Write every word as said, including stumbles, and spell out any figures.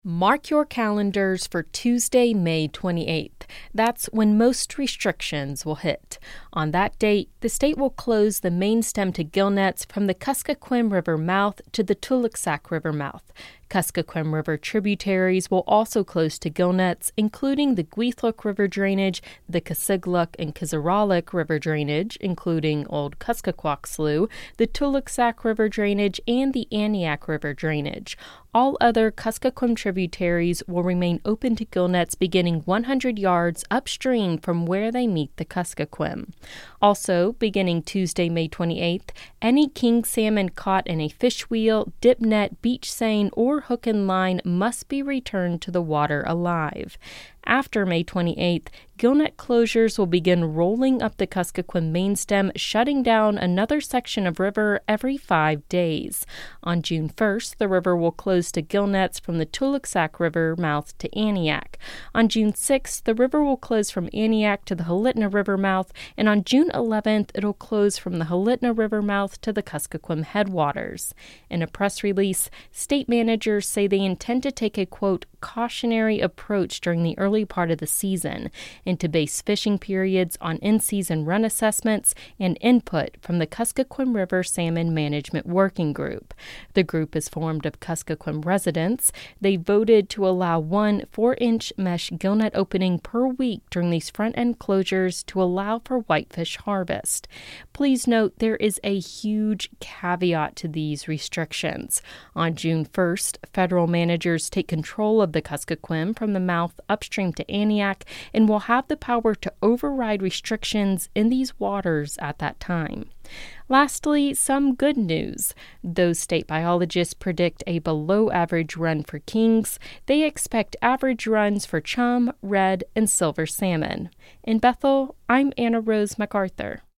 Mark your calendars for Tuesday, May twenty-eighth. That's when most restrictions will hit. On that date, the state will close the main stem to gill nets from the Kuskokwim River mouth to the Tuluksak River mouth. Kuskokwim River tributaries will also close to gill nets, including the Gweethluk River drainage, the Kasigluk and Kizaralik River drainage, including Old Kuskokwak Slough, the Tuluksak River drainage, and the Aniak River drainage. All other Kuskokwim tributaries will remain open to gill nets beginning one hundred yards upstream from where they meet the Kuskokwim. Also, beginning Tuesday, May twenty-eighth, any king salmon caught in a fish wheel, dip net, beach seine, or hook and line must be returned to the water alive. After May twenty-eighth, gillnet closures will begin rolling up the Kuskokwim main stem, shutting down another section of river every five days. On June first, the river will close to gillnets from the Tuluksak River mouth to Aniak. On June sixth, the river will close from Aniak to the Halitna River mouth, and on June eleventh, it'll close from the Halitna River mouth to the Kuskokwim headwaters. In a press release, state managers say they intend to take a, quote, cautionary approach during the early part of the season and to base fishing periods on in-season run assessments and input from the Kuskokwim River Salmon Management Working Group. The group is formed of Kuskokwim residents. They voted to allow one four-inch mesh gillnet opening per week during these front-end closures to allow for whitefish harvest. Please note there is a huge caveat to these restrictions. On June first, federal managers take control of the Kuskokwim from the mouth upstream to Aniak and will have the power to override restrictions in these waters at that time. Lastly, some good news. Though state biologists predict a below-average run for kings, they expect average runs for chum, red, and silver salmon. In Bethel, I'm Anna Rose MacArthur.